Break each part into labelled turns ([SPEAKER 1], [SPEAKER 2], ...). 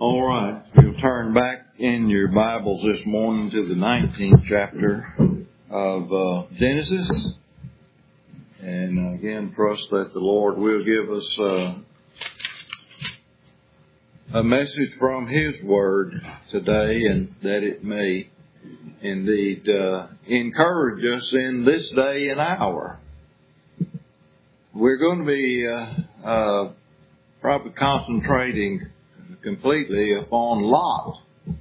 [SPEAKER 1] All right, we'll turn back in your Bibles this morning to the 19th chapter of Genesis. And again, trust that the Lord will give us a message from His Word today, and that it may indeed encourage us in this day and hour. We're going to be probably concentrating completely upon Lot.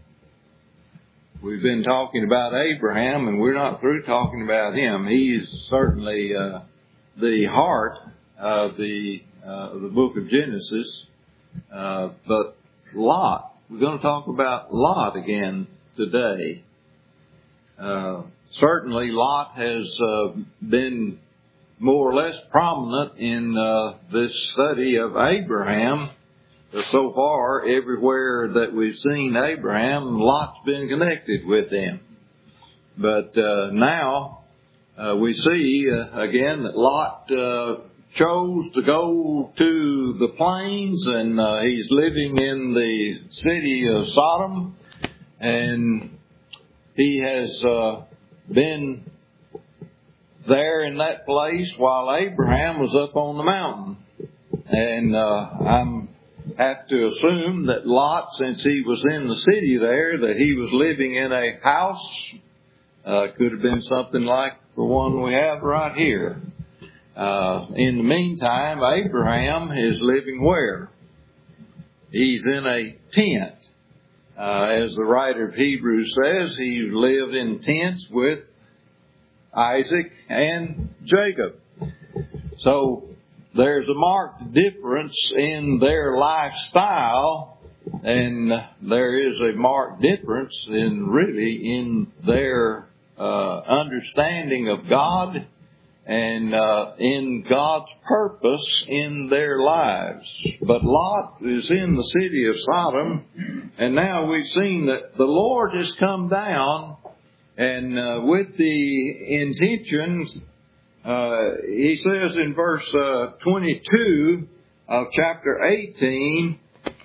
[SPEAKER 1] We've been talking about Abraham, and we're not through talking about him. He is certainly the heart of the book of Genesis. But Lot, we're going to talk about Lot again today. Certainly Lot has been more or less prominent in this study of Abraham. So far, everywhere that we've seen Abraham, Lot's been connected with him. But now we see again that Lot chose to go to the plains, and he's living in the city of Sodom, and he has been there in that place while Abraham was up on the mountain. And I'm have to assume that Lot, since he was in the city there, that he was living in a house. Could have been something like the one we have right here. In the meantime, Abraham is living where? He's in a tent. As the writer of Hebrews says, he lived in tents with Isaac and Jacob. So there's a marked difference in their lifestyle, and there is a marked difference in their understanding of God and in God's purpose in their lives. But Lot is in the city of Sodom, and now we've seen that the Lord has come down, and with the intentions, he says in verse 22 of chapter 18,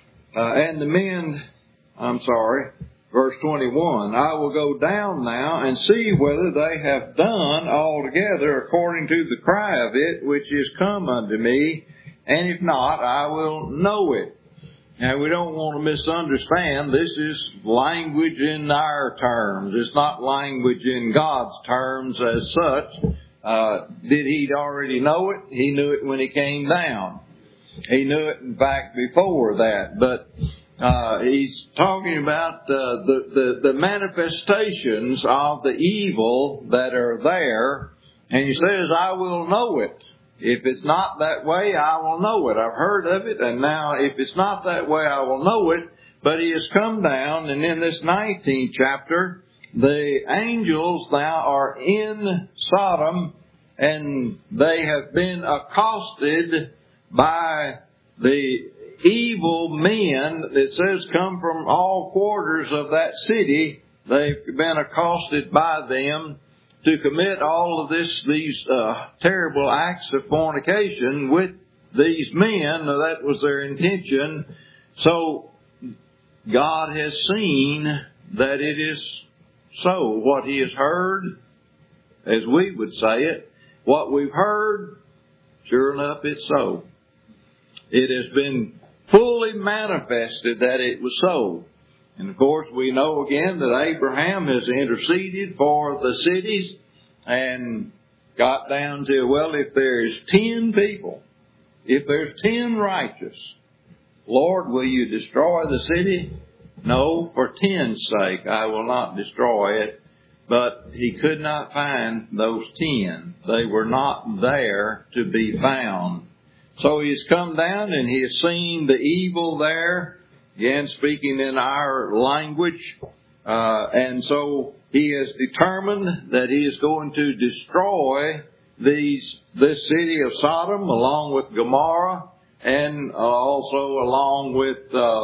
[SPEAKER 1] verse 21, I will go down now and see whether they have done altogether according to the cry of it which is come unto me, and if not, I will know it. Now, we don't want to misunderstand. This is language in our terms. It's not language in God's terms as such. Did he already know it? He knew it when he came down. He knew it, in fact, before that. But he's talking about the manifestations of the evil that are there. And he says, I will know it. If it's not that way, I will know it. I've heard of it, and now if it's not that way, I will know it. But he has come down, and in this 19th chapter, the angels now are in Sodom, and they have been accosted by the evil men that says come from all quarters of that city. They've been accosted by them to commit all of these terrible acts of fornication with these men. That was their intention. So God has seen that it is so. What He has heard, as we would say it, what we've heard, sure enough, it's so. It has been fully manifested that it was so. And of course, we know again that Abraham has interceded for the cities and got down to, well, if there's 10 people, if there's 10 righteous, Lord, will you destroy the city? No, for 10's sake, I will not destroy it. But he could not find those 10. They were not there to be found. So he's come down and he has seen the evil there. Again, speaking in our language. And so he has determined that he is going to destroy this city of Sodom along with Gomorrah and also along with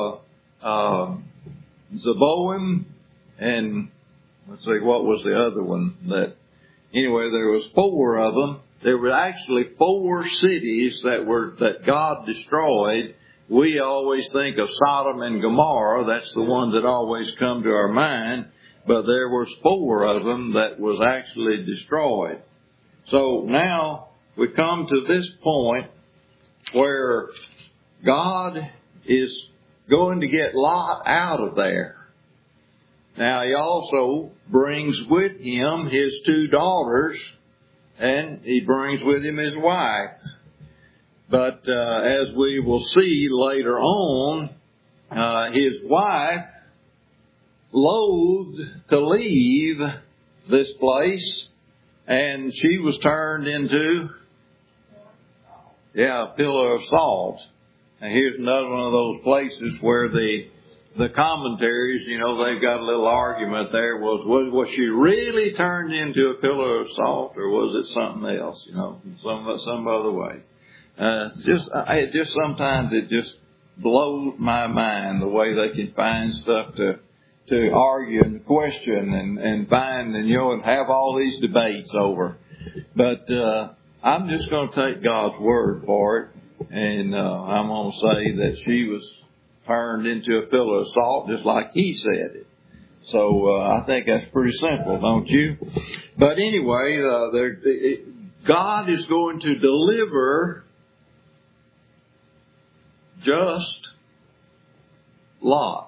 [SPEAKER 1] Zeboim and let's see, what was the other one? Anyway, there was 4 of them. There were actually 4 cities that God destroyed we always think of Sodom and Gomorrah. That's the ones that always come to our mind. But there was 4 of them that was actually destroyed. So now we come to this point where God is going to get Lot out of there. Now He also brings with Him His 2 daughters, and He brings with Him His wife. But as we will see later on, His wife loathed to leave this place, and she was turned into a pillar of salt. And here's another one of those places where the commentaries, they've got a little argument there. Was she really turned into a pillar of salt, or was it something else? Some other way. Sometimes it just blows my mind the way they can find stuff to argue and question and find and have all these debates over. But I'm just going to take God's word for it, and I'm going to say that she was turned into a pillar of salt, just like He said it. So I think that's pretty simple, don't you? But anyway, God is going to deliver just Lot.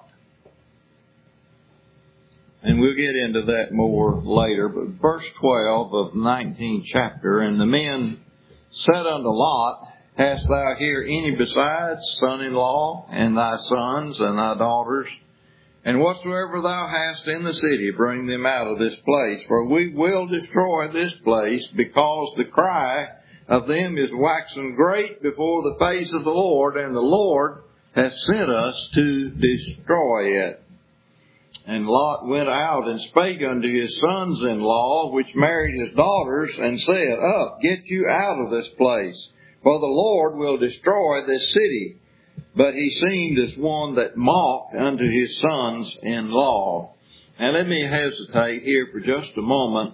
[SPEAKER 1] And we'll get into that more later. But verse 12 of the 19th chapter, and the men said unto Lot, Hast thou here any besides son-in-law, and thy sons, and thy daughters? And whatsoever thou hast in the city, bring them out of this place. For we will destroy this place, because the cry of them is waxen great before the face of the Lord, and the Lord has sent us to destroy it. And Lot went out and spake unto his sons-in-law, which married his daughters, and said, Up, get you out of this place, for the Lord will destroy this city. But he seemed as one that mocked unto his sons-in-law. Now let me hesitate here for just a moment.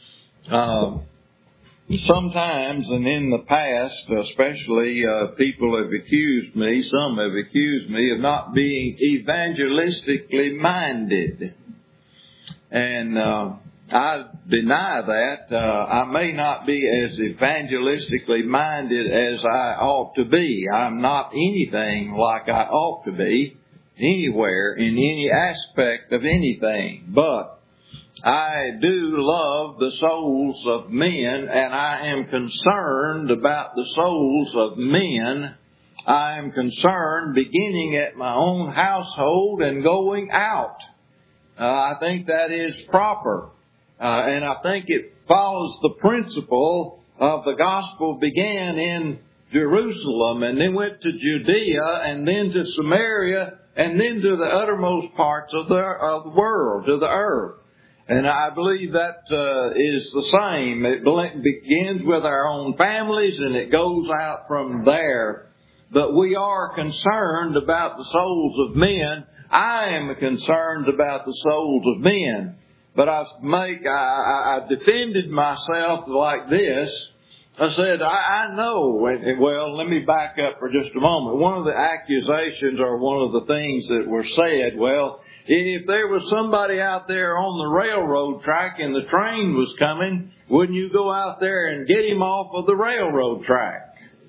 [SPEAKER 1] Sometimes, and in the past especially, people have accused me, some have accused me of not being evangelistically minded. And I deny that. I may not be as evangelistically minded as I ought to be. I'm not anything like I ought to be anywhere in any aspect of anything. But I do love the souls of men, and I am concerned about the souls of men. I am concerned beginning at my own household and going out. I think that is proper. And I think it follows the principle of the gospel began in Jerusalem, and then went to Judea, and then to Samaria, and then to the uttermost parts of the world, to the earth. And I believe that is the same. It begins with our own families, and it goes out from there. But we are concerned about the souls of men. I am concerned about the souls of men. But I defended myself like this. I said, I know. Well, let me back up for just a moment. One of the accusations, or one of the things that were said, well, if there was somebody out there on the railroad track and the train was coming, wouldn't you go out there and get him off of the railroad track?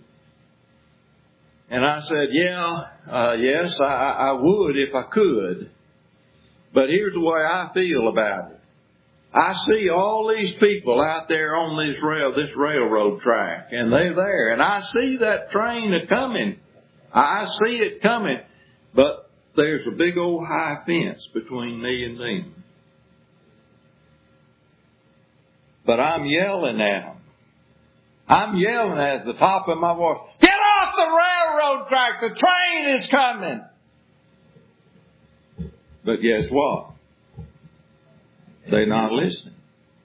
[SPEAKER 1] And I said, yes, I would if I could. But here's the way I feel about it. I see all these people out there on this railroad track, and they're there, and I see that train a-coming. I see it coming, but there's a big old high fence between me and them. But I'm yelling at them. I'm yelling at the top of my voice, get off the railroad track! The train is coming! But guess what? They're not listening.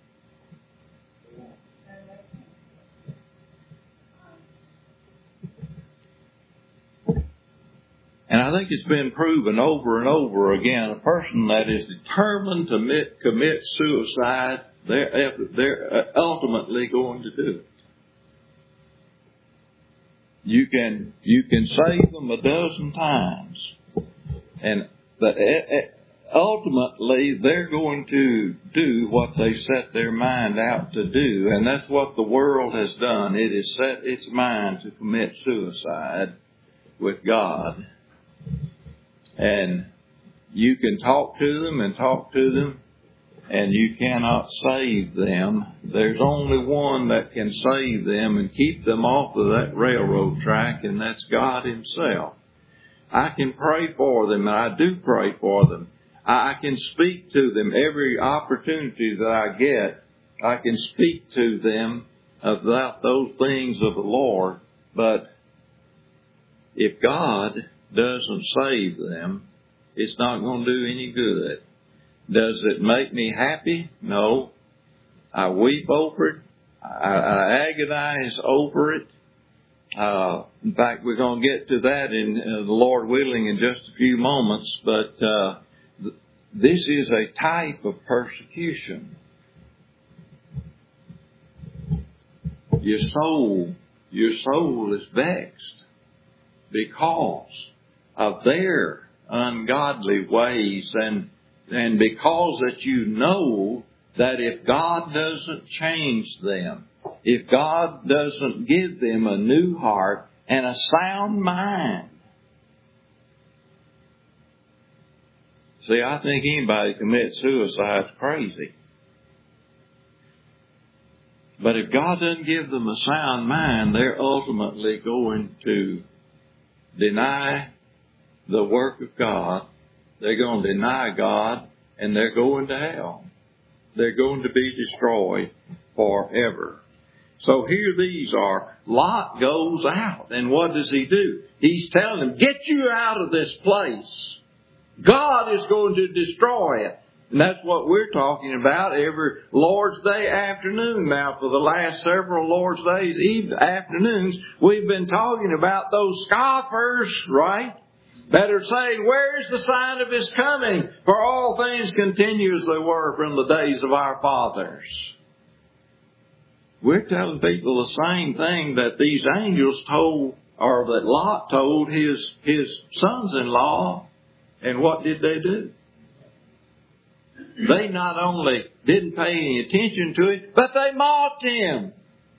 [SPEAKER 1] And I think it's been proven over and over again, a person that is determined to commit suicide, they're ultimately going to do it. you can save them 12 times. And ultimately, they're going to do what they set their mind out to do. And that's what the world has done. It has set its mind to commit suicide with God. And you can talk to them, and you cannot save them. There's only one that can save them and keep them off of that railroad track, and that's God Himself. I can pray for them, and I do pray for them. I can speak to them every opportunity that I get. I can speak to them about those things of the Lord. But if God doesn't save them, it's not going to do any good. Does it make me happy? No. I weep over it. I agonize over it. In fact, we're going to get to that in the Lord willing in just a few moments. But this is a type of persecution. Your soul is vexed because of their ungodly ways, and because that you know that if God doesn't change them, if God doesn't give them a new heart and a sound mind. See, I think anybody who commits suicide is crazy. But if God doesn't give them a sound mind, they're ultimately going to deny the work of God. They're going to deny God, and they're going to hell. They're going to be destroyed forever. So here these are. Lot goes out, and what does he do? He's telling them, get you out of this place. God is going to destroy it. And that's what we're talking about every Lord's Day afternoon now. For the last several Lord's Days afternoons, we've been talking about those scoffers, right? That are saying, where is the sign of His coming? For all things continue as they were from the days of our fathers. We're telling people the same thing that these angels told, or that Lot told his sons-in-law. And what did they do? They not only didn't pay any attention to it, but they mocked him.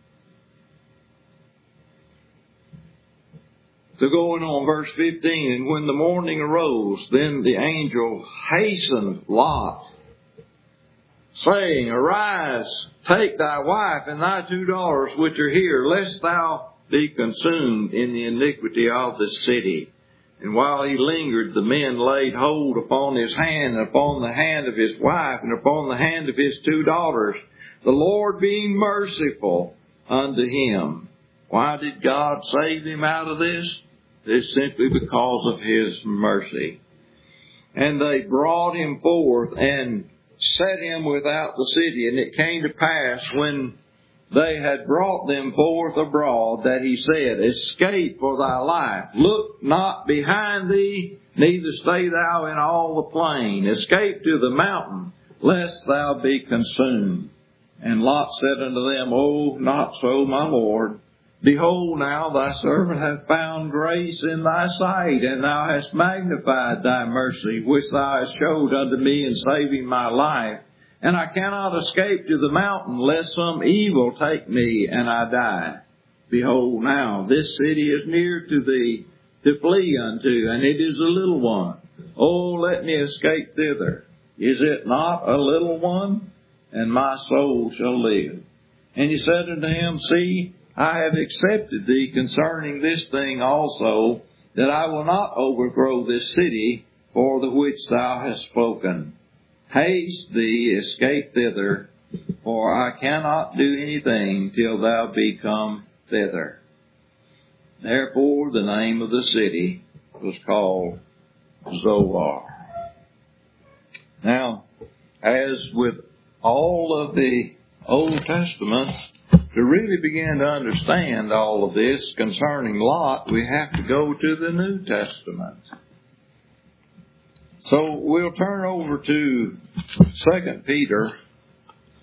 [SPEAKER 1] So going on, verse 15, and when the morning arose, then the angel hastened Lot, saying, arise, take thy wife and thy 2 daughters which are here, lest thou be consumed in the iniquity of the city. And while he lingered, the men laid hold upon his hand, and upon the hand of his wife, and upon the hand of his 2 daughters, the Lord being merciful unto him. Why did God save him out of this? It's simply because of His mercy. And they brought him forth and set him without the city. And it came to pass, when they had brought them forth abroad, that he said, escape for thy life. Look not behind thee, neither stay thou in all the plain. Escape to the mountain, lest thou be consumed. And Lot said unto them, Oh, not so, my Lord. Behold, now thy servant hath found grace in thy sight, and thou hast magnified thy mercy, which thou hast showed unto me in saving my life. And I cannot escape to the mountain, lest some evil take me, and I die. Behold, now this city is near to thee, to flee unto, and it is a little one. Oh, let me escape thither. Is it not a little one? And my soul shall live. And he said unto him, See, I have accepted thee concerning this thing also, that I will not overthrow this city for the which thou hast spoken. Haste thee, escape thither, for I cannot do anything till thou be come thither. Therefore the name of the city was called Zoar. Now, as with all of the Old Testament, to really begin to understand all of this concerning Lot, we have to go to the New Testament. So we'll turn over to 2 Peter.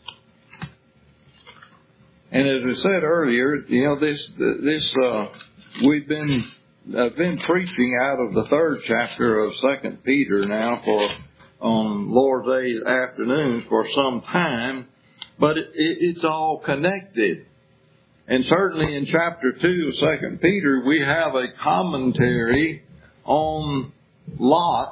[SPEAKER 1] And as I said earlier, this I've been preaching out of the 3rd chapter of 2 Peter now on Lord's Day afternoons for some time, but it's all connected. And certainly in chapter 2 of 2 Peter, we have a commentary on Lot.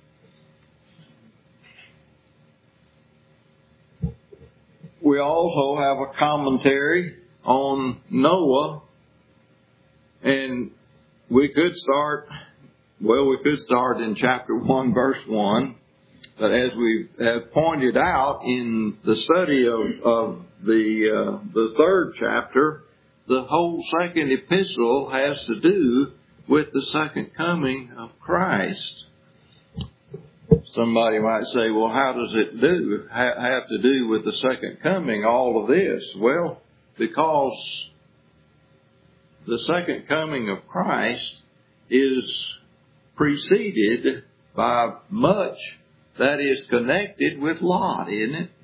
[SPEAKER 1] We also have a commentary on Noah. And we could start in chapter 1, verse 1. But as we have pointed out in the study of the 3rd chapter, the whole 2nd epistle has to do with the second coming of Christ. Somebody might say, well, how does it have to do with the second coming, all of this? Well, because the second coming of Christ is preceded by much that is connected with Lot, isn't it?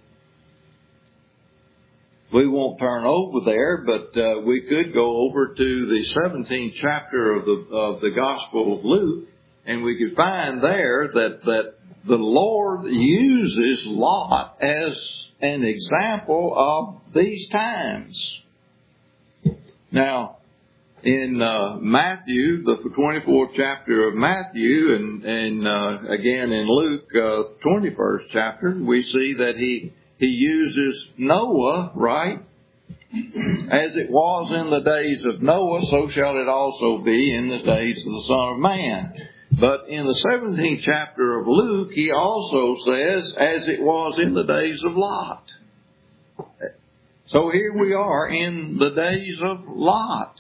[SPEAKER 1] We won't turn over there, but we could go over to the 17th chapter of the Gospel of Luke, and we could find there that the Lord uses Lot as an example of these times. Now, in Matthew, the 24th chapter of Matthew, and again in Luke, 21st chapter, we see that he uses Noah, right? As it was in the days of Noah, so shall it also be in the days of the Son of Man. But in the 17th chapter of Luke, he also says, as it was in the days of Lot. So here we are in the days of Lot.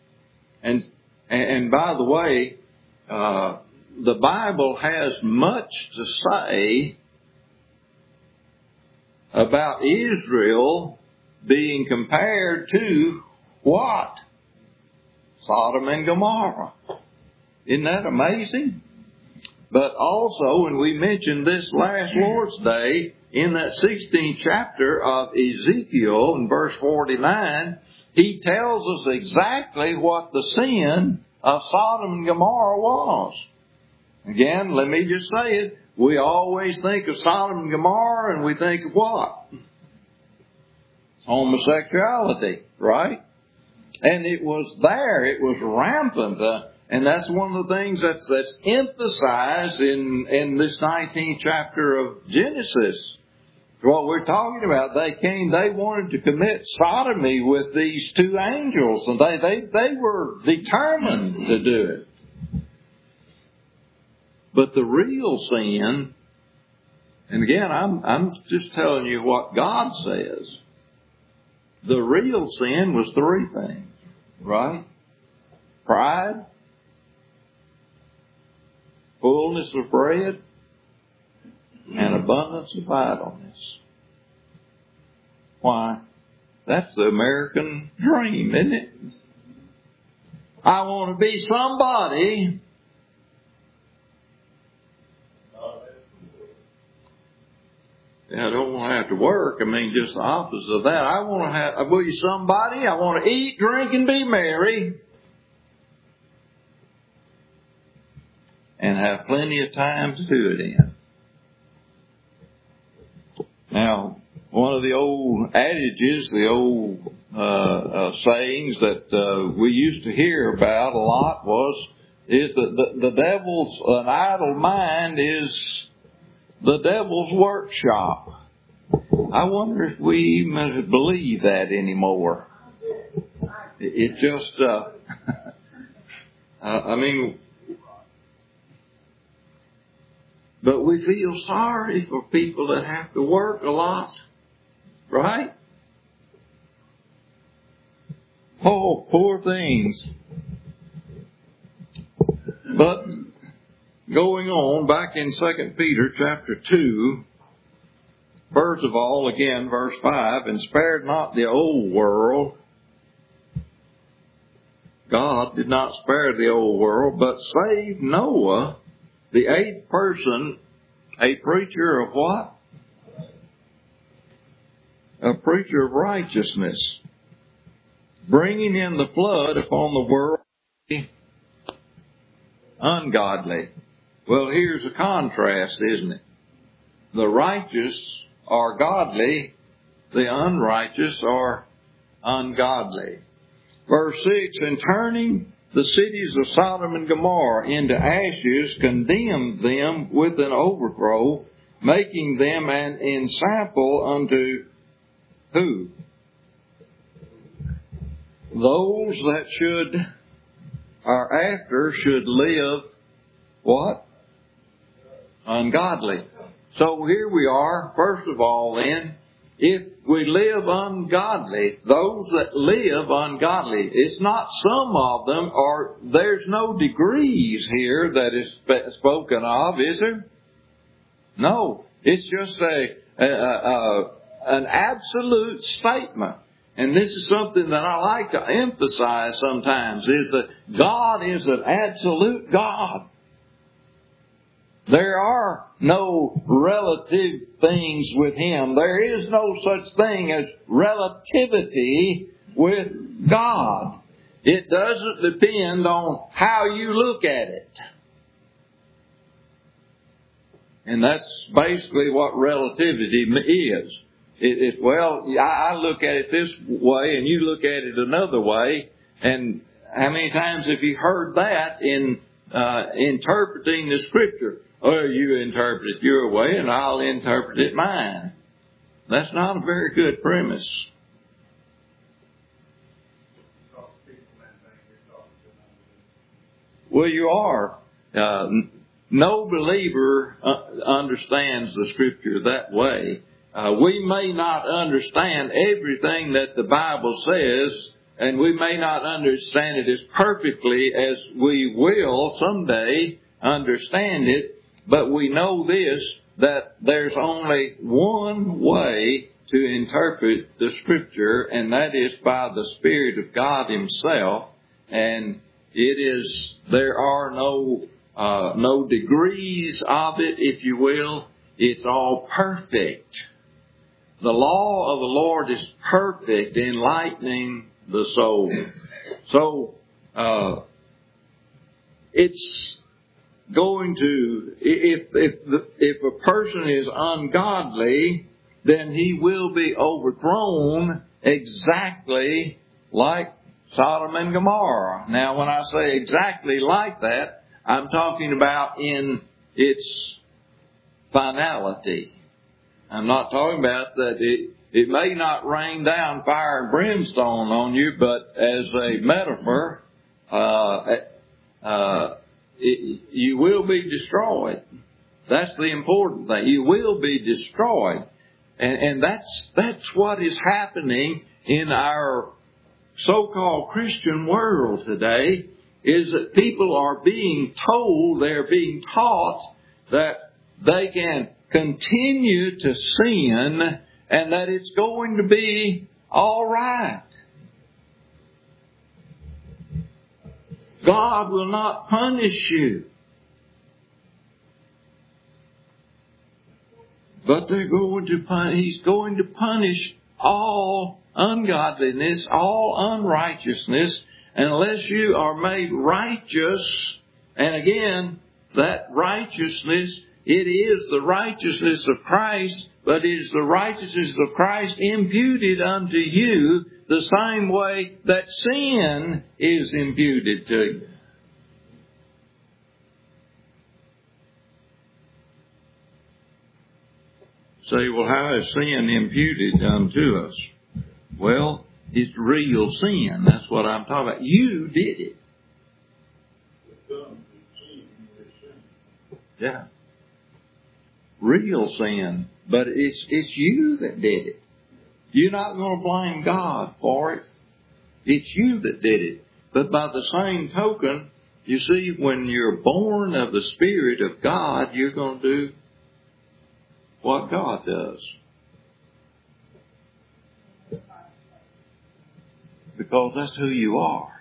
[SPEAKER 1] And by the way, the Bible has much to say about Israel being compared to what? Sodom and Gomorrah. Isn't that amazing? But also, when we mentioned this last Lord's Day, in that 16th chapter of Ezekiel, in verse 49, he tells us exactly what the sin of Sodom and Gomorrah was. Again, let me just say it. We always think of Sodom and Gomorrah and we think of what? Homosexuality, right? And it was there. It was rampant. And that's one of the things that's emphasized in this 19th chapter of Genesis. What we're talking about, they wanted to commit sodomy with these two angels, and they were determined to do it. But the real sin, and again, I'm just telling you what God says. The real sin was 3 things, right? Pride, fullness of bread, and abundance of idleness. Why? That's the American dream, isn't it? I want to be somebody. I don't want to have to work. I mean, just the opposite of that. I want to be somebody. I want to eat, drink, and be merry. And have plenty of time to do it in. Now, one of the old adages, the old sayings that we used to hear about a lot is that the devil's, an idle mind is the devil's workshop. I wonder if we even believe that anymore. It's just, I mean, but we feel sorry for people that have to work a lot, right? Oh, poor things. But going on, back in 2 Peter chapter 2, first of all, again, verse 5, and spared not the old world. God did not spare the old world, but saved Noah, the 8th person, a preacher of what? A preacher of righteousness, bringing in the flood upon the world ungodly. Well, here's a contrast, isn't it? The righteous are godly, the unrighteous are ungodly. Verse 6, and turning the cities of Sodom and Gomorrah into ashes, condemned them with an overthrow, making them an ensample unto who? Those that should live what? Ungodly. So here we are, first of all then, if we live ungodly, those that live ungodly, it's not some of them, or there's no degrees here that is spoken of, is there? No, it's just an absolute statement. And this is something that I like to emphasize sometimes, is that God is an absolute God. There are no relative things with Him. There is no such thing as relativity with God. It doesn't depend on how you look at it. And that's basically what relativity is. I look at it this way and you look at it another way. And how many times have you heard that in interpreting the Scripture? Oh, you interpret it your way and I'll interpret it mine. That's not a very good premise. Well, you are. No believer understands the Scripture that way. We may not understand everything that the Bible says, and we may not understand it as perfectly as we will someday understand it, but we know this, that there's only one way to interpret the Scripture, and that is by the Spirit of God Himself. And there are no degrees of it, if you will. It's all perfect. The law of the Lord is perfect, enlightening the soul. So, it's going to, if a person is ungodly, then he will be overthrown exactly like Sodom and Gomorrah. Now, when I say exactly like that, I'm talking about in its finality. I'm not talking about that it may not rain down fire and brimstone on you, but as a metaphor, you will be destroyed. That's the important thing. You will be destroyed. And that's what is happening in our so-called Christian world today, is that people are being told, they're being taught that they can continue to sin and that it's going to be all right. God will not punish you. But He's going to punish all ungodliness, all unrighteousness, unless you are made righteous. And again, that righteousness, it is the righteousness of Christ, but it is the righteousness of Christ imputed unto you the same way that sin is imputed to you. Say, well, how is sin imputed unto us? Well, it's real sin. That's what I'm talking about. You did it. Yeah. Real sin. But it's you that did it. You're not going to blame God for it. It's you that did it. But by the same token, you see, when you're born of the Spirit of God, you're going to do what God does. Because that's who you are.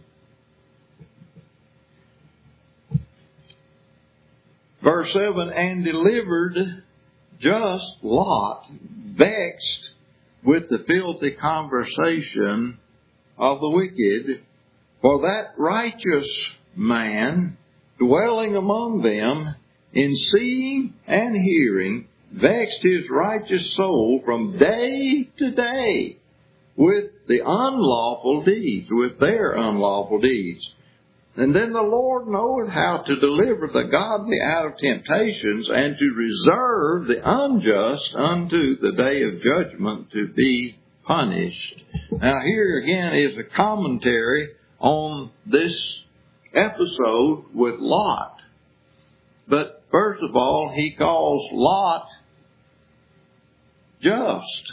[SPEAKER 1] Verse 7, and delivered just Lot, vexed with the filthy conversation of the wicked. For that righteous man dwelling among them, in seeing and hearing, vexed his righteous soul from day to day with the unlawful deeds, with their unlawful deeds. And then the Lord knoweth how to deliver the godly out of temptations, and to reserve the unjust unto the day of judgment to be punished. Now here again is a commentary on this episode with Lot. But first of all, he calls Lot just.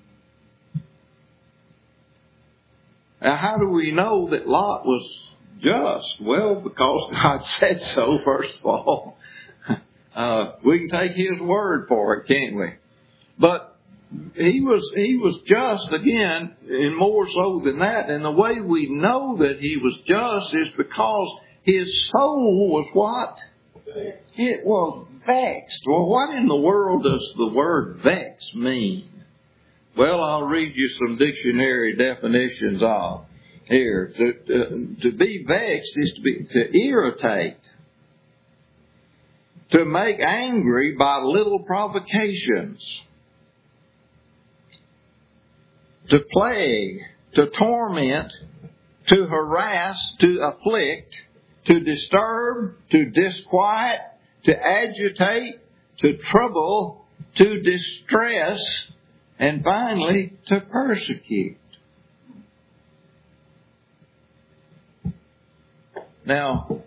[SPEAKER 1] Now how do we know that Lot was just? Well, because God said so, first of all. We can take His word for it, can't we? But he was just again, and more so than that. And the way we know that he was just is because his soul was what? It was vexed. Well, what in the world does the word vex mean? Well, I'll read you some dictionary definitions of here. To be vexed is to irritate, to make angry by little provocations, to plague, to torment, to harass, to afflict, to disturb, to disquiet, to agitate, to trouble, to distress, and finally, to persecute. Now,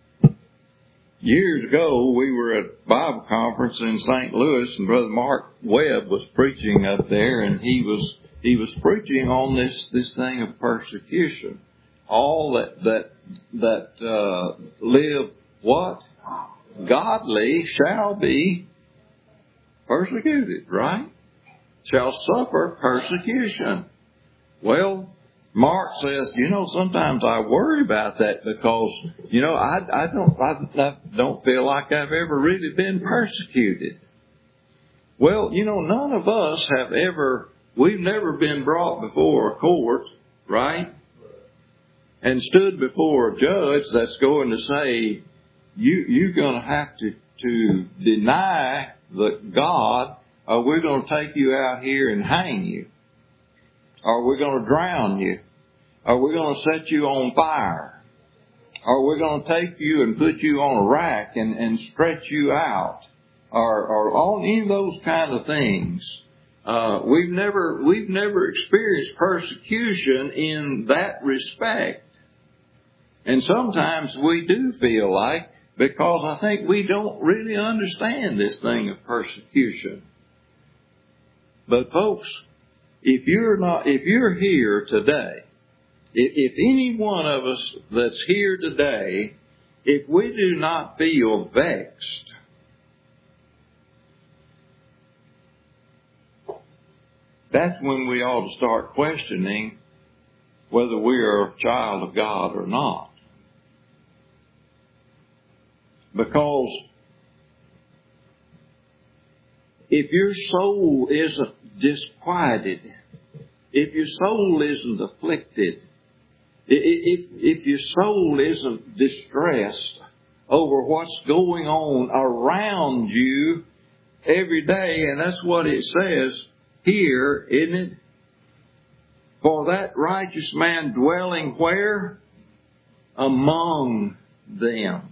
[SPEAKER 1] years ago, we were at a Bible conference in St. Louis, and Brother Mark Webb was preaching up there, and he was preaching on this thing of persecution. All that live what? Godly shall be persecuted, right? Shall suffer persecution. Well, Mark says, sometimes I worry about that because, I don't feel like I've ever really been persecuted. Well, none of us we've never been brought before a court, right? And stood before a judge that's going to say, you're going to have to deny the God, or we're going to take you out here and hang you. Or we're going to drown you. Or we're going to set you on fire. Or we're going to take you and put you on a rack and stretch you out. Or on any of those kind of things. We've never experienced persecution in that respect. And sometimes we do feel like, because I think we don't really understand this thing of persecution. But folks, if you're here today, if any one of us that's here today, if we do not feel vexed, that's when we ought to start questioning whether we are a child of God or not. Because if your soul isn't disquieted, if your soul isn't afflicted, if your soul isn't distressed over what's going on around you every day, and that's what it says here, isn't it? For that righteous man dwelling where? Among them.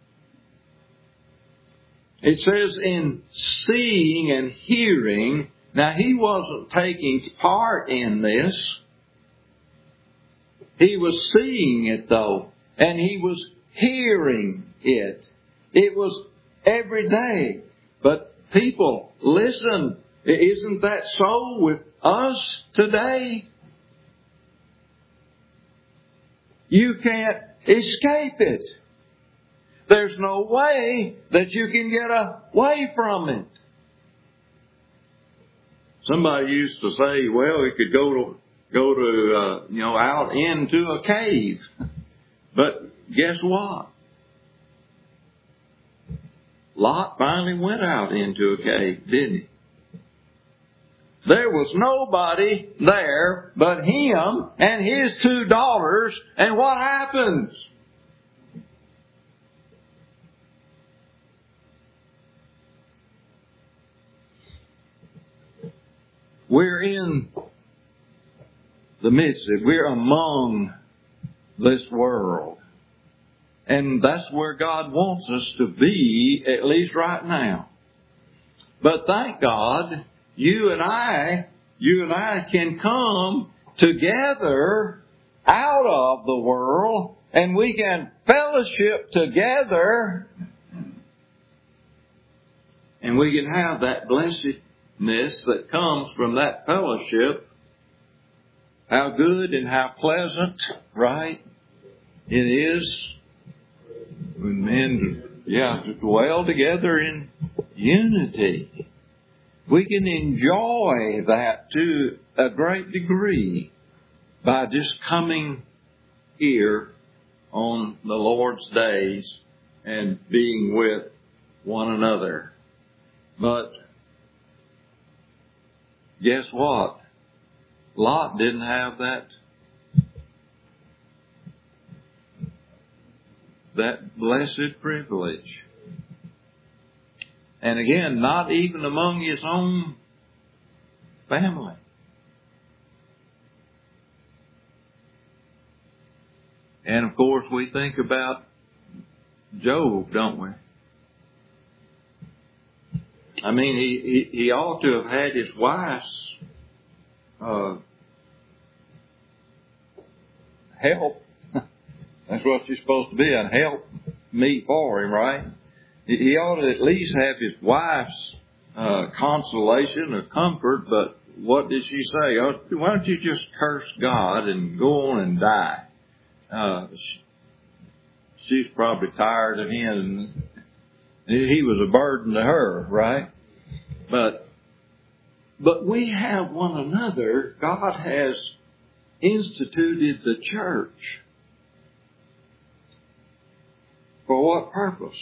[SPEAKER 1] It says in seeing and hearing. Now, he wasn't taking part in this. He was seeing it, though. And he was hearing it. It was every day. But people, listen. Isn't that so with us today? You can't escape it. There's no way that you can get away from it. Somebody used to say, well, you could go to out into a cave. But guess what? Lot finally went out into a cave, didn't he? There was nobody there but him and his 2 daughters. And what happens? we're in the midst of it. We're among this world. And that's where God wants us to be, at least right now. But thank God, you and I can come together out of the world, and we can fellowship together, and we can have that blessedness that comes from that fellowship. How good and how pleasant, right, it is when men, to dwell together in unity. We can enjoy that to a great degree by just coming here on the Lord's days and being with one another. But guess what? Lot didn't have that blessed privilege. And again, not even among his own family. And of course, we think about Job, don't we? I mean, he ought to have had his wife's help. That's what she's supposed to be, a help meet for him, right? He ought to at least have his wife's consolation or comfort, but what did she say? Oh, why don't you just curse God and go on and die? She's probably tired of him. He was a burden to her, right? But we have one another. God has instituted the church. For what purpose?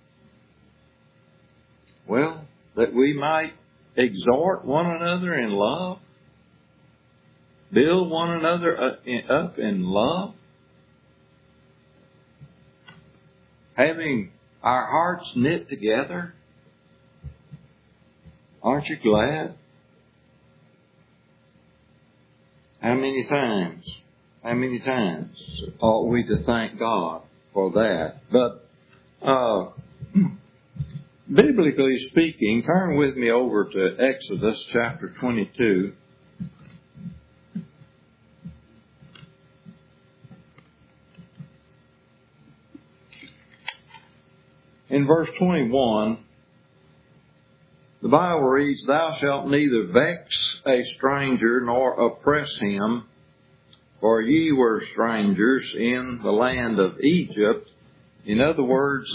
[SPEAKER 1] Well, that we might exhort one another in love, build one another up in love, having our hearts knit together. Aren't you glad? How many times ought we to thank God for that? But biblically speaking, turn with me over to Exodus chapter 22. In verse 21, the Bible reads, "Thou shalt neither vex a stranger nor oppress him, for ye were strangers in the land of Egypt." In other words,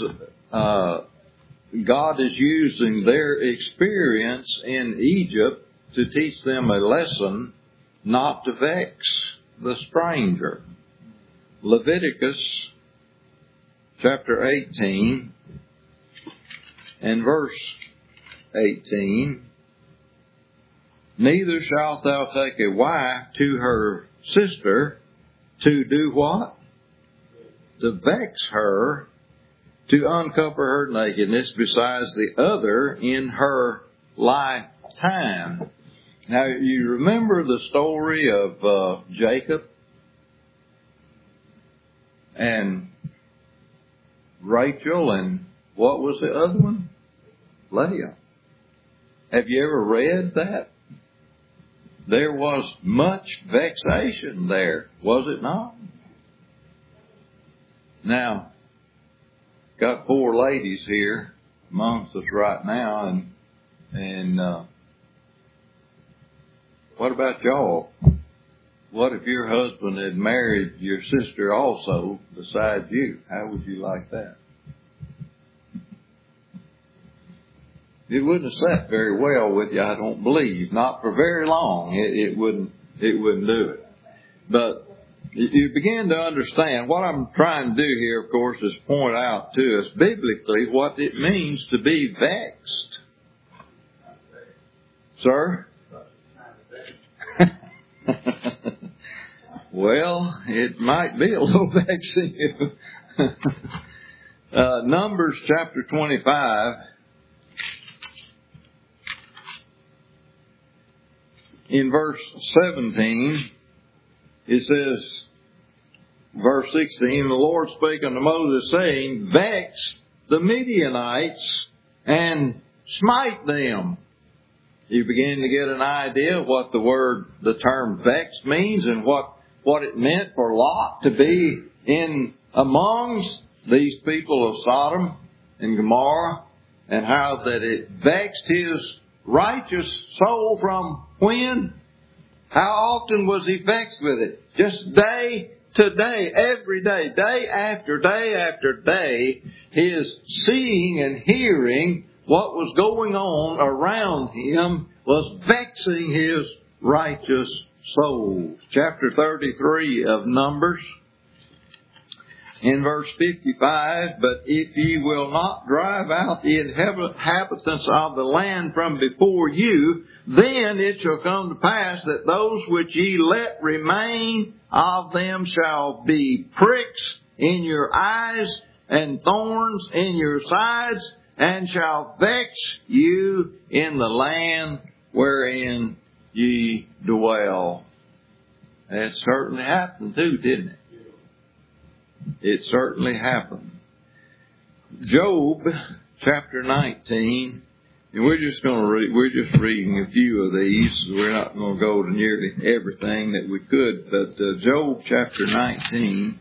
[SPEAKER 1] God is using their experience in Egypt to teach them a lesson not to vex the stranger. Leviticus chapter 18 and verse 18, "Neither shalt thou take a wife to her sister to do what? To vex her, to uncover her nakedness besides the other in her lifetime." Now, you remember the story of Jacob and Rachel, and what was the other one? Leah. Have you ever read that? There was much vexation there, was it not? Now, got 4 ladies here amongst us right now, and what about y'all? What if your husband had married your sister also besides you? How would you like that? It wouldn't have sat very well with you, I don't believe. Not for very long. It wouldn't do it. But you begin to understand what I'm trying to do here, of course, is point out to us biblically what it means to be vexed. Sir? Well, it might be a little vexing. Numbers chapter 25. in verse 17, it says, verse 16, the Lord spake unto Moses, saying, vex the Midianites and smite them. You begin to get an idea of what the term vex means and what it meant for Lot to be in amongst these people of Sodom and Gomorrah, and how that it vexed his righteous soul from when? How often was he vexed with it? Just day to day, every day, day after day, his seeing and hearing what was going on around him was vexing his righteous soul. Chapter 33 of Numbers, in verse 55, but if ye will not drive out the inhabitants of the land from before you, then it shall come to pass that those which ye let remain of them shall be pricks in your eyes and thorns in your sides, and shall vex you in the land wherein ye dwell. That certainly happened too, didn't it? It certainly happened. Job chapter 19, and we're just reading a few of these. We're not going to go to nearly everything that we could, but Job chapter 19,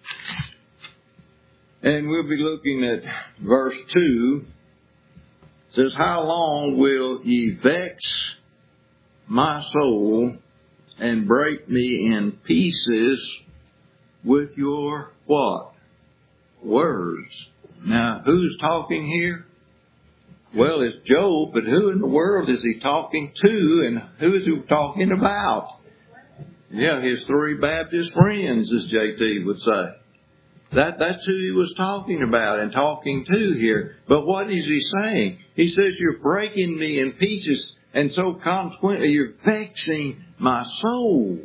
[SPEAKER 1] and we'll be looking at verse 2. It says, how long will ye vex my soul and break me in pieces with your what? Words. Now, who's talking here? Well, it's Job, but who in the world is he talking to, and who is he talking about? Yeah, his three Baptist friends, as JT would say. That's who he was talking about and talking to here. But what is he saying? He says, you're breaking me in pieces, and so consequently you're vexing my soul.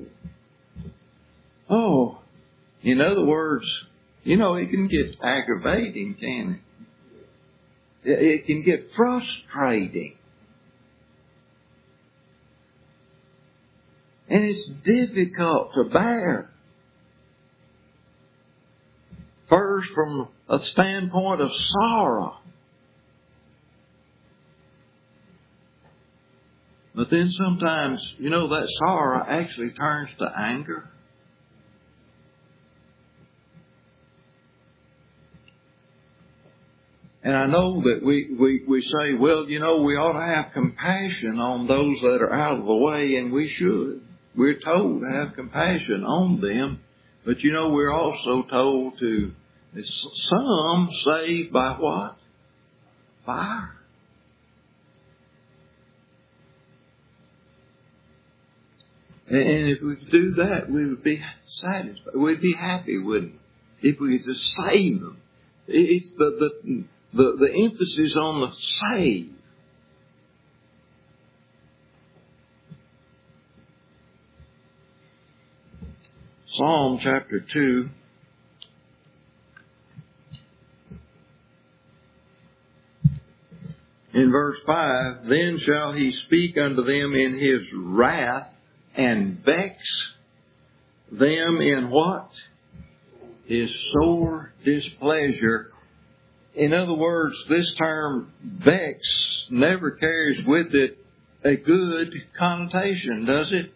[SPEAKER 1] Oh, in other words, it can get aggravating, can it? It can get frustrating. And it's difficult to bear. First, from a standpoint of sorrow. But then sometimes, that sorrow actually turns to anger. And I know that we say, well, we ought to have compassion on those that are out of the way, and we should. We're told to have compassion on them. But we're also told to, some saved by what? Fire. And if we could do that, we would be satisfied. We'd be happy, wouldn't we? If we could just save them. It's the emphasis on the save. Psalm chapter 2. In verse 5, then shall he speak unto them in his wrath and vex them in what? His sore displeasure. In other words, this term vex never carries with it a good connotation, does it?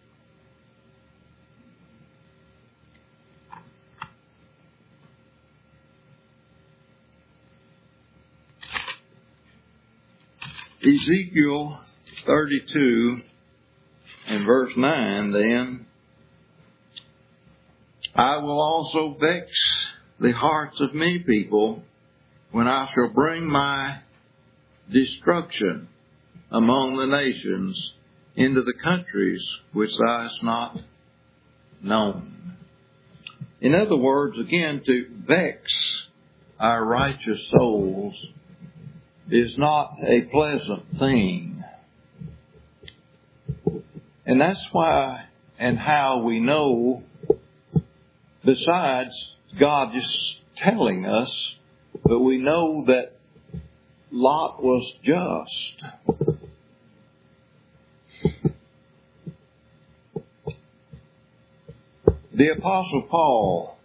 [SPEAKER 1] Ezekiel 32 and verse 9 then, I will also vex the hearts of many people when I shall bring my destruction among the nations into the countries which thou hast not known. In other words, again, to vex our righteous souls is not a pleasant thing. And that's why and how we know, besides God just telling us, but we know that Lot was just. The Apostle Paul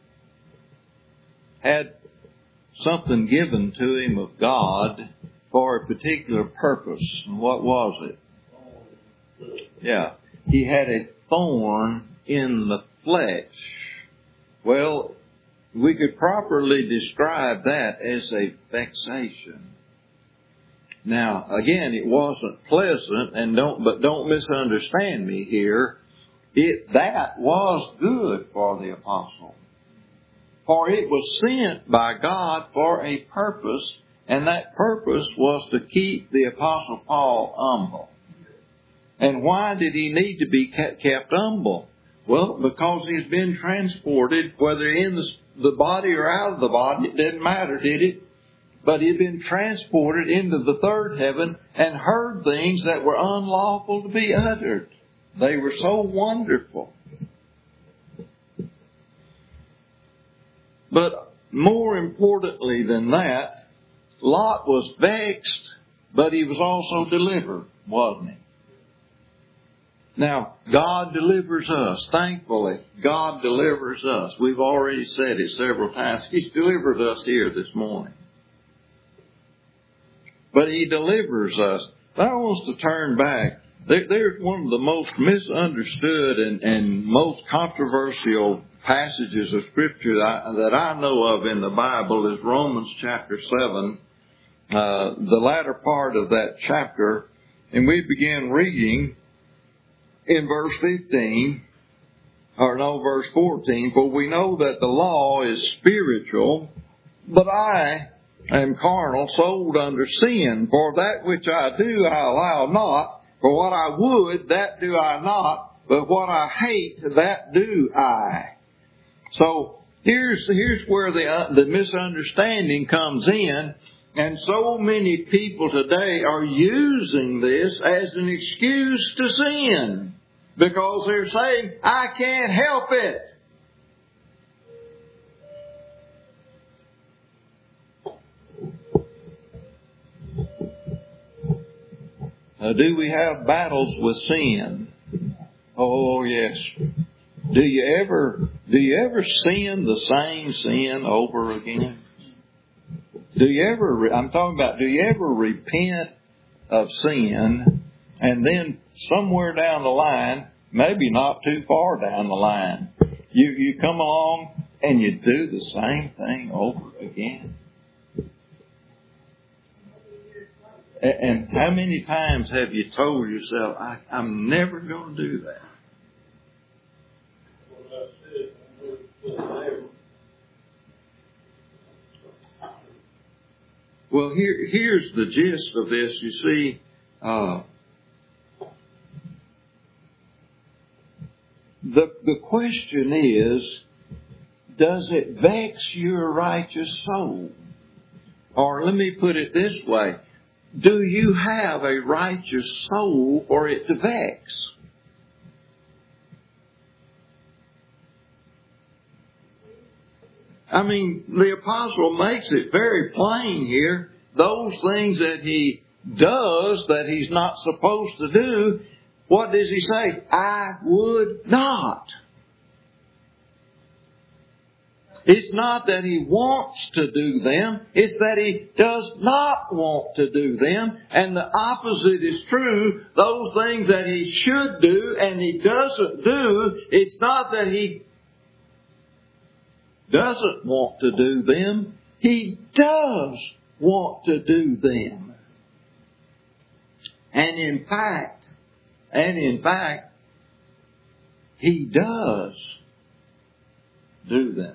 [SPEAKER 1] had something given to him of God for a particular purpose. And what was it? Yeah. He had a thorn in the flesh. Well, we could properly describe that as a vexation. Now, again, it wasn't pleasant, and don't misunderstand me here. That was good for the apostle. For it was sent by God for a purpose, and that purpose was to keep the apostle Paul humble. And why did he need to be kept humble? Well, because he's been transported, whether in the body or out of the body, it didn't matter, did it? But he'd been transported into the third heaven and heard things that were unlawful to be uttered. They were so wonderful. But more importantly than that, Lot was vexed, but he was also delivered, wasn't he? Now, God delivers us. Thankfully, God delivers us. We've already said it several times. He's delivered us here this morning. But He delivers us. But I want us to turn back. There's one of the most misunderstood and most controversial passages of Scripture that I know of in the Bible is Romans chapter 7, the latter part of that chapter. And we begin reading in verse 15, verse 14, for we know that the law is spiritual, but I am carnal, sold under sin. For that which I do I allow not. For what I would, that do I not. But what I hate, that do I. So here's where the misunderstanding comes in. And so many people today are using this as an excuse to sin. Because they're saying, I can't help it. Do we have battles with sin? Oh, yes. Do you ever sin the same sin over again? Do you ever repent of sin and then somewhere down the line, maybe not too far down the line, you come along and you do the same thing over again? And how many times have you told yourself, I'm never going to do that? Well, here's the gist of this. You see, the question is, does it vex your righteous soul? Or let me put it this way. Do you have a righteous soul for it to vex? I mean, the apostle makes it very plain here. Those things that he does that he's not supposed to do, what does he say? I would not. It's not that he wants to do them. It's that he does not want to do them. And the opposite is true. Those things that he should do and he doesn't do, it's not that he doesn't want to do them. He does want to do them. And in fact, he does do them.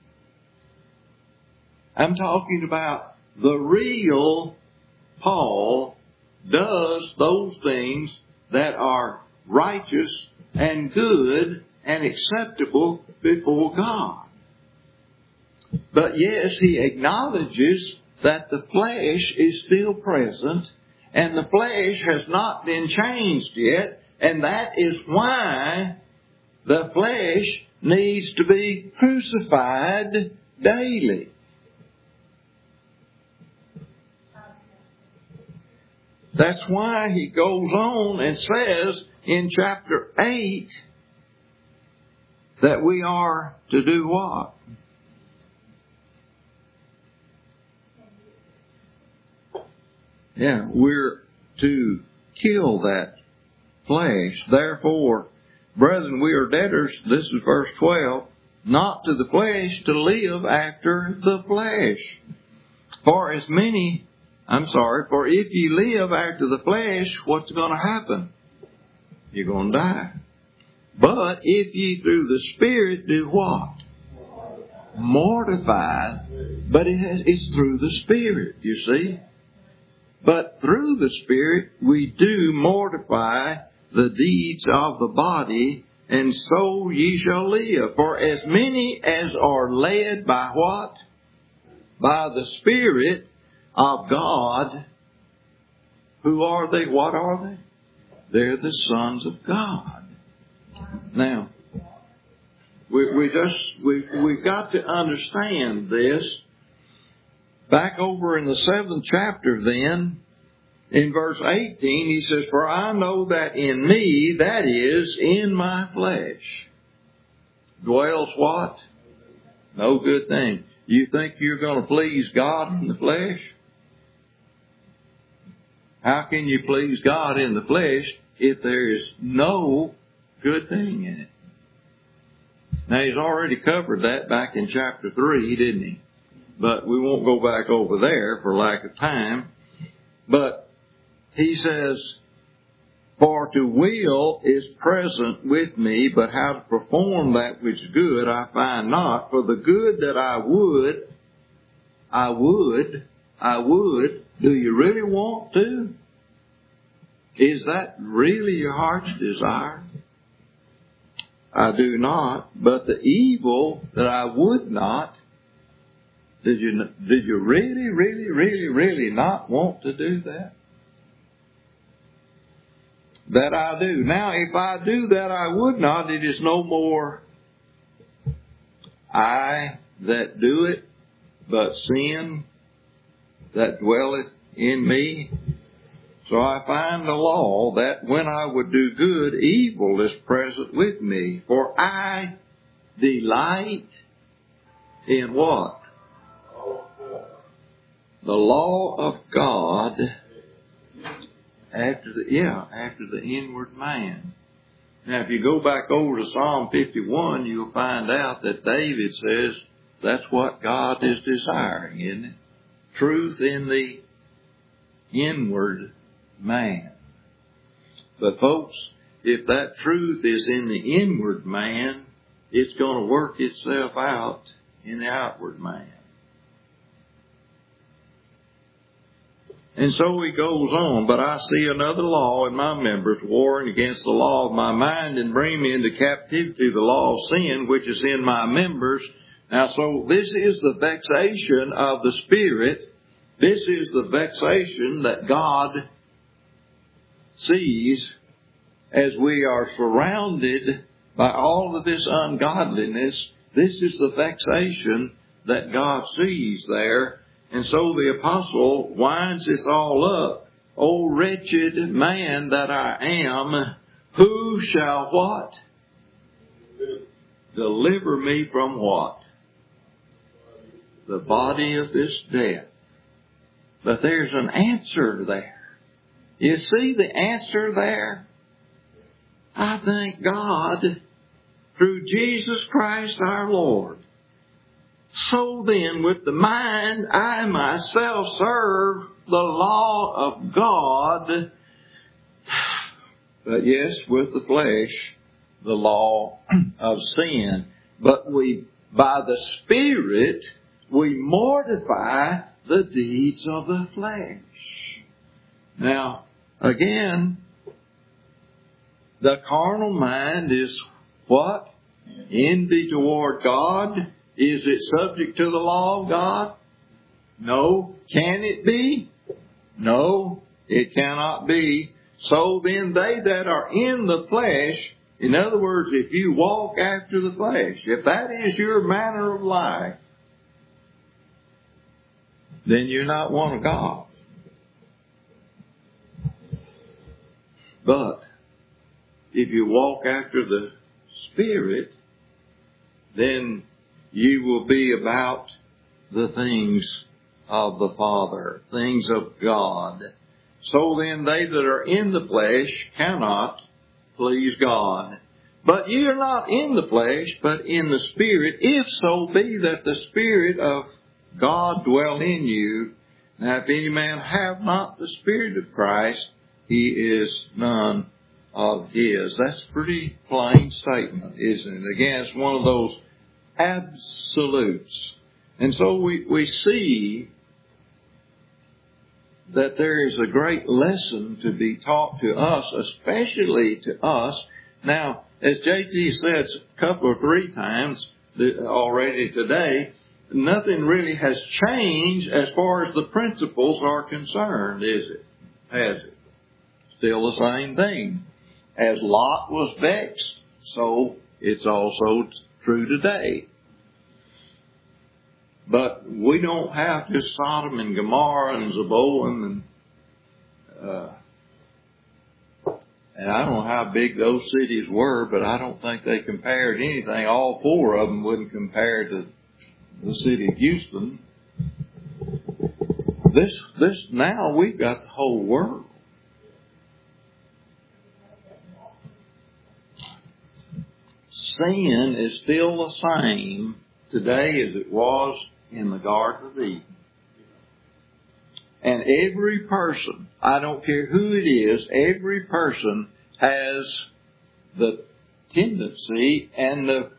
[SPEAKER 1] I'm talking about the real Paul does those things that are righteous and good and acceptable before God. But yes, he acknowledges that the flesh is still present and the flesh has not been changed yet, and that is why the flesh needs to be crucified daily. That's why he goes on and says in chapter 8, that we are to do what? Yeah, we're to kill that flesh. Therefore, brethren, we are debtors, this is verse 12, not to the flesh to live after the flesh. For if ye live after the flesh, what's going to happen? You're going to die. But if ye through the Spirit do what? Mortify. But it's through the Spirit, you see. But through the Spirit we do mortify the deeds of the body, and so ye shall live. For as many as are led by what? By the Spirit of God. Who are they? What are they? They're the sons of God. Now, we've got to understand this. Back over in the 7th chapter then, in verse 18, he says, For I know that in me, that is, in my flesh, dwells what? No good thing. You think you're going to please God in the flesh? How can you please God in the flesh if there is no good thing in it? Now, he's already covered that back in chapter 3, didn't he? But we won't go back over there for lack of time. But he says, For to will is present with me, but how to perform that which is good I find not. For the good that I would. Do you really want to? Is that really your heart's desire? I do not. But the evil that I would not. Did you really not want to do that? That I do. Now, if I do that I would not, it is no more I that do it, but sin that dwelleth in me. So I find the law that when I would do good, evil is present with me. For I delight in what? The law of God after the inward man. Now, if you go back over to Psalm 51, you'll find out that David says that's what God is desiring, isn't it? Truth in the inward man. But folks, if that truth is in the inward man, it's going to work itself out in the outward man. And so he goes on, but I see another law in my members, warring against the law of my mind, and bring me into captivity the law of sin, which is in my members. Now, so this is the vexation of the Spirit. This is the vexation that God sees as we are surrounded by all of this ungodliness. This is the vexation that God sees there. And so the apostle winds this all up. O wretched man that I am, who shall what? Deliver me from what? The body of this death. But there's an answer there. You see the answer there? I thank God through Jesus Christ our Lord. So then, with the mind, I myself serve the law of God. But yes, with the flesh, the law of sin. But by the Spirit, we mortify the deeds of the flesh. Now, again, the carnal mind is what? Envy toward God. Is it subject to the law of God? No. Can it be? No, it cannot be. So then they that are in the flesh, in other words, if you walk after the flesh, if that is your manner of life, then you're not one of God. But if you walk after the Spirit, then you will be about the things of the Father, things of God. So then they that are in the flesh cannot please God. But ye are not in the flesh, but in the Spirit, if so be that the Spirit of God dwell in you. Now if any man have not the Spirit of Christ, he is none of his. That's a pretty plain statement, isn't it? Again, it's one of those absolutes. And so we see that there is a great lesson to be taught to us, especially to us. Now, as JT said a couple or three times already today, nothing really has changed as far as the principles are concerned, is it? Has it? Still the same thing. As Lot was vexed, so it's also true today. But we don't have just Sodom and Gomorrah and Zeboim and I don't know how big those cities were, but I don't think they compared anything. All four of them wouldn't compare to the city of Houston. This now we've got the whole world. Sin is still the same today as it was in the Garden of Eden. And every person, I don't care who it is, every person has the tendency and the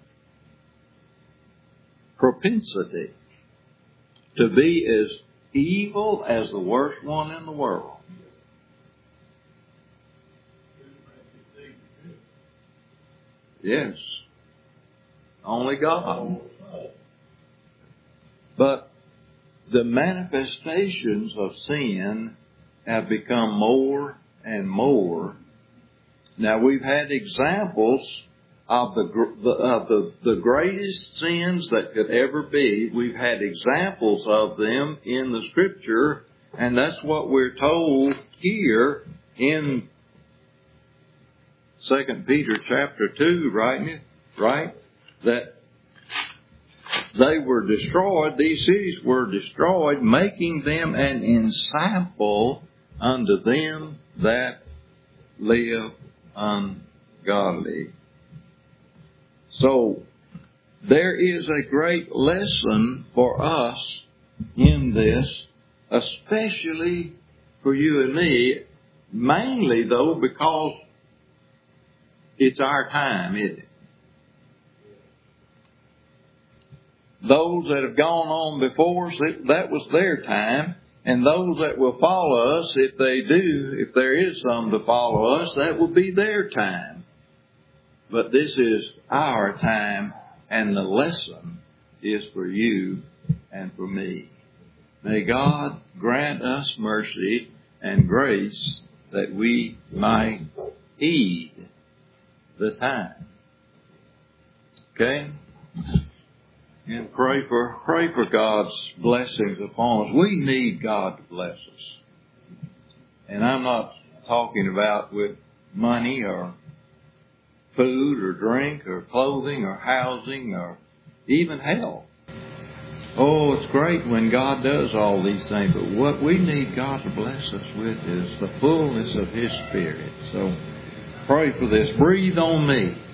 [SPEAKER 1] propensity to be as evil as the worst one in the world. Yes. Only God. But the manifestations of sin have become more and more. Now we've had examples of the greatest sins that could ever be. We've had examples of them in the Scripture, and that's what we're told here in 2 Peter chapter 2, right? That they were destroyed, these cities were destroyed, making them an ensample unto them that live ungodly. So, there is a great lesson for us in this, especially for you and me, mainly though because it's our time, isn't it? Those that have gone on before us, that was their time. And those that will follow us, if there is some to follow us, that will be their time. But this is our time, and the lesson is for you and for me. May God grant us mercy and grace that we might heed the time. Okay? And pray for God's blessings upon us. We need God to bless us. And I'm not talking about with money or food or drink or clothing or housing or even health. Oh, it's great when God does all these things, but what we need God to bless us with is the fullness of His Spirit. So pray for this. Breathe on me.